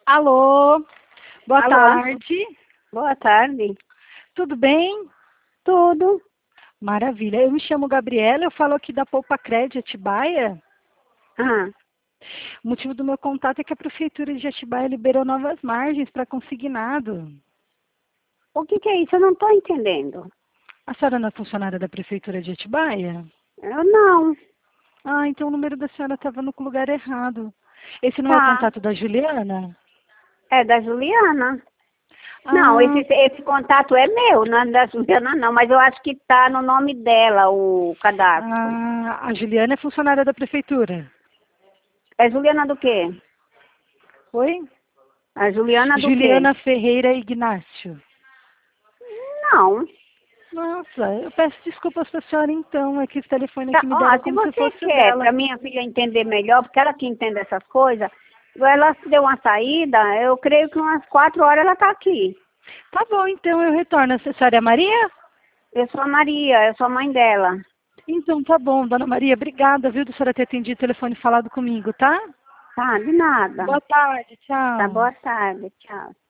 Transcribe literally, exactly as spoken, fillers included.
Alô, boa Alô, tarde, boa tarde. tudo bem? Tudo? Maravilha, eu me chamo Gabriela, eu falo aqui da Poupa Crédito Atibaia. Ah, O motivo do meu contato é que a Prefeitura de Atibaia liberou novas margens para consignado. o que que é isso? Eu não estou entendendo. A senhora não é funcionária da Prefeitura de Atibaia? Eu não. Ah, então o número da senhora estava no lugar errado. Esse não é o Tá. contato da Juliana? É da Juliana. Não, esse, Ah, esse contato é meu, não é da Juliana não, mas eu acho que está no nome dela o cadastro. ah, a Juliana é funcionária da Prefeitura. É Juliana do quê? Oi? A Juliana do quê? Juliana Ferreira Ignácio. Não. Nossa, eu peço desculpas para a senhora então, é que esse telefone Tá, aqui me ó, deram se como se você fosse o quer, dela. para minha filha entender melhor, porque ela que entende essas coisas, ela se deu uma saída, eu creio que umas quatro horas ela está aqui. Tá bom, então eu retorno. A senhora é Maria? Eu sou a Maria, eu sou a mãe dela. Então tá bom, dona Maria, obrigada, viu, da senhora ter atendido o telefone e falado comigo, tá? Tá, de nada. Boa tarde, Tá, tchau. boa tarde, tchau.